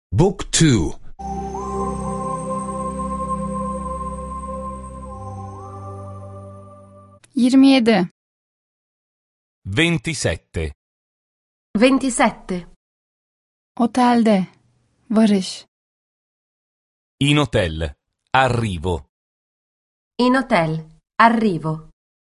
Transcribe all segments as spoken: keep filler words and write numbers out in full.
Book two. yirmi yedi. ventisette. ventisette. Otelde. Varış. In hotel. Arrivo. In hotel. Arrivo.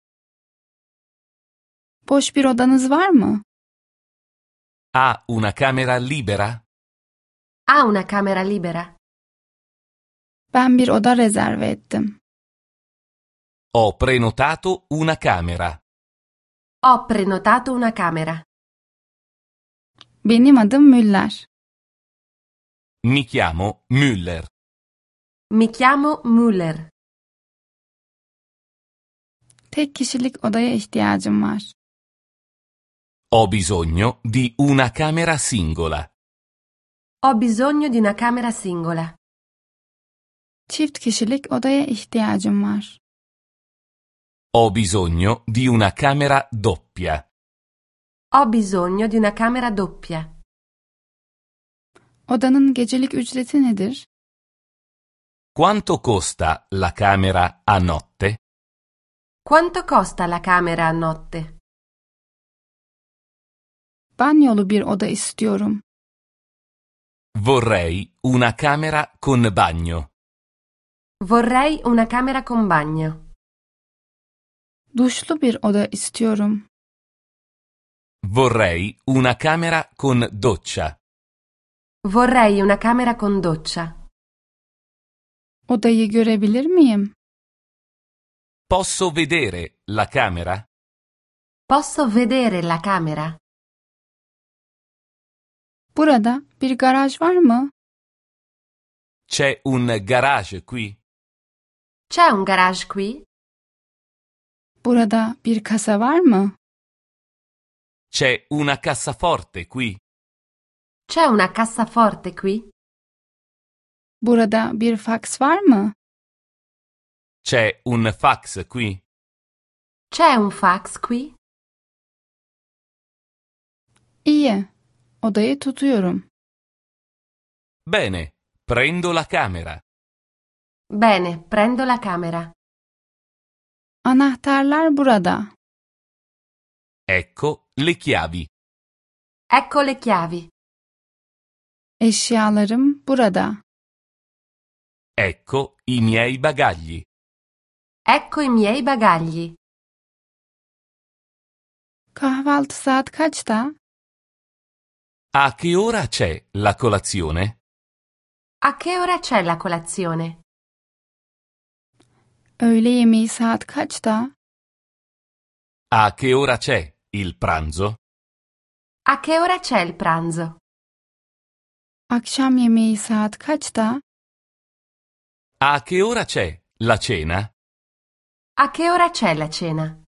Boş bir odanız var mı? Ha una camera libera? Ha una camera libera? Ben bir oda rezerve ettim. Ho prenotato una camera. Ho prenotato una camera. Benim adım Müller. Mi chiamo Müller. Mi chiamo Müller. Tek kişilik odaya ihtiyacım var. Ho bisogno di una camera singola. Ho bisogno di una camera singola. Çift kişilik odaya ihtiyacım var. Ho bisogno di una camera doppia. Ho bisogno di una camera doppia. Odanın gecelik ücreti nedir? Quanto costa la camera a notte? Quanto costa la camera a notte? Banyolu bir oda istiyorum. Vorrei una camera con bagno. Vorrei una camera con bagno. Duşlu bir oda istiyorum. Vorrei una camera con doccia. Vorrei una camera con doccia. Odayı görebilir miyim? Posso vedere la camera? Posso vedere la camera? Burada bir garaj var mı? C'è un garage qui? C'è un garage qui? Burada bir kasa var mı? C'è una cassaforte qui? C'è una cassaforte qui? Burada bir faks var mı? C'è un fax qui? C'è un fax qui? İyi. Odayı tutuyorum. Bene, prendo la camera. Bene, prendo la camera. Anahtarlar burada. Ecco le chiavi. Ecco le chiavi. Eşyalarım burada. Ecco i miei bagagli. Ecco i miei bagagli. Kahvaltı saat kaçta? A che ora c'è la colazione? A che ora c'è la colazione? Öğle yemeği saat kaçta? A che ora c'è il pranzo? A che ora c'è il pranzo? Akşam yemeği saat kaçta? A che ora c'è la cena? A che ora c'è la cena?